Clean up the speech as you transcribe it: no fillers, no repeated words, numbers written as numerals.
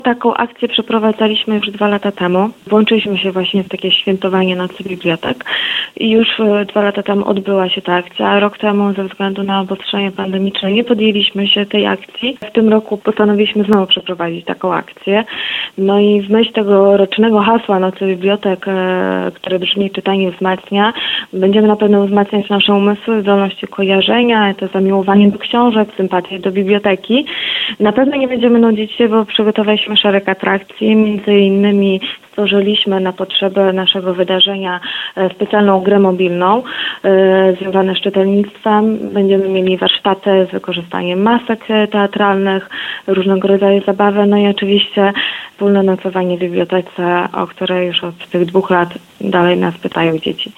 Taką akcję przeprowadzaliśmy już 2 lata temu. Włączyliśmy się właśnie w takie świętowanie Nocy Bibliotek i już 2 lata temu odbyła się ta akcja, a rok temu ze względu na obostrzenia pandemiczne nie podjęliśmy się tej akcji. W tym roku postanowiliśmy znowu przeprowadzić taką akcję. No i w myśl tego rocznego hasła Nocy Bibliotek, które brzmi czytanie wzmacnia, będziemy na pewno wzmacniać nasze umysły, zdolności kojarzenia, to zamiłowanie do książek, sympatię do biblioteki. Na pewno nie będziemy nudzić się, bo przygotowaliśmy szereg atrakcji, między innymi stworzyliśmy na potrzeby naszego wydarzenia specjalną grę mobilną związaną z czytelnictwem. Będziemy mieli warsztaty z wykorzystaniem masek teatralnych, różnego rodzaju zabawy, no i oczywiście wspólne nocowanie w bibliotece, o które już od tych 2 lat dalej nas pytają dzieci.